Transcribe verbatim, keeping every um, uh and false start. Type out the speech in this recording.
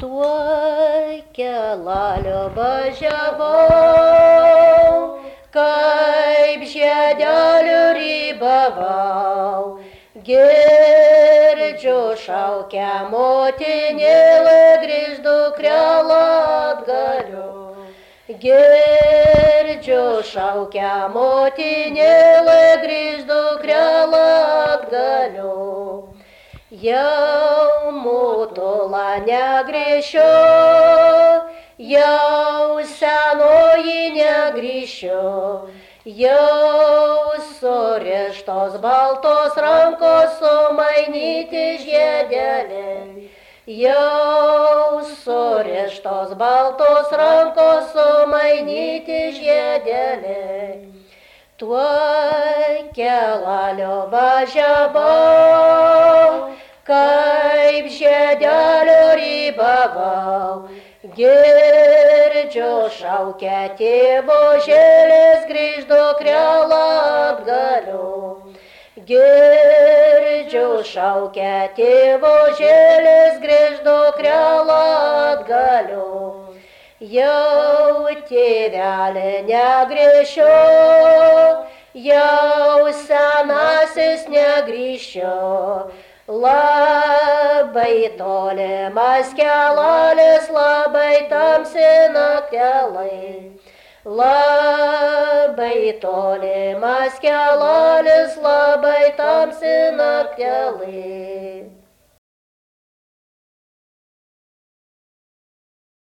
Tuo kelaliu važiavau, kaip žiedeliu rybavau, girdžiu šaukia motinėlė, grįžk dukrelė atgaliu. Girdžiu šaukia motinėlė, grįžk dukrelė atgaliu. Jau mutula negrįšiu, jau senoji negrįšiu, jau surištos baltos rankos sumainyti žiedeliai, jau surištos baltos rankos sumainyti žiedeliai. Tuo kelaliu važiavau, kaip žiedeliu rybavau, girdžiu šaukia tėvo žėlės, grįžk dukrelė atgaliu. Girdžiu šaukia tėvo žėlės, grįžk dukrelė atgaliu. Jau tėvelė negrįšiu, jau senasis negrįšiu, labai tolimas kelelis, labai tamsi naktelai. Labai tolimas kelelis, labai tamsi naktelai.